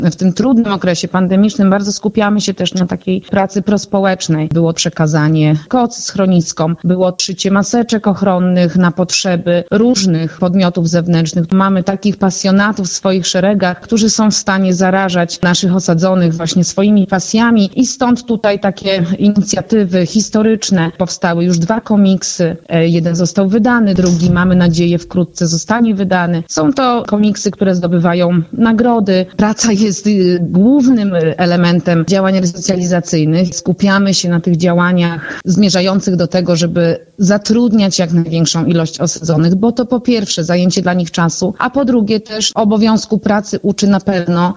w tym trudnym okresie pandemicznym bardzo skupiamy się też na takiej pracy prospołecznej. Było przekazanie kocy schroniskom, było szycie maseczek ochronnych na potrzeby różnych podmiotów zewnętrznych. Mamy takich pasjonatów w swoich szeregach, którzy są w stanie zarażać naszych osadzonych właśnie swoimi pasjami i stąd tutaj takie inicjatywy historyczne. Powstały już 2 komiksy. Jeden został wydany, drugi mamy nadzieję wkrótce zostanie wydany. Są to komiksy, które zdobywają nagrody. Praca jest głównym elementem działań resocjalizacyjnych. Skupiamy się na tych działaniach zmierzających do tego, żeby zatrudniać jak największą ilość osadzonych, bo to po pierwsze zajęcie dla nich czasu, a po drugie też obowiązku pracy uczy na pewno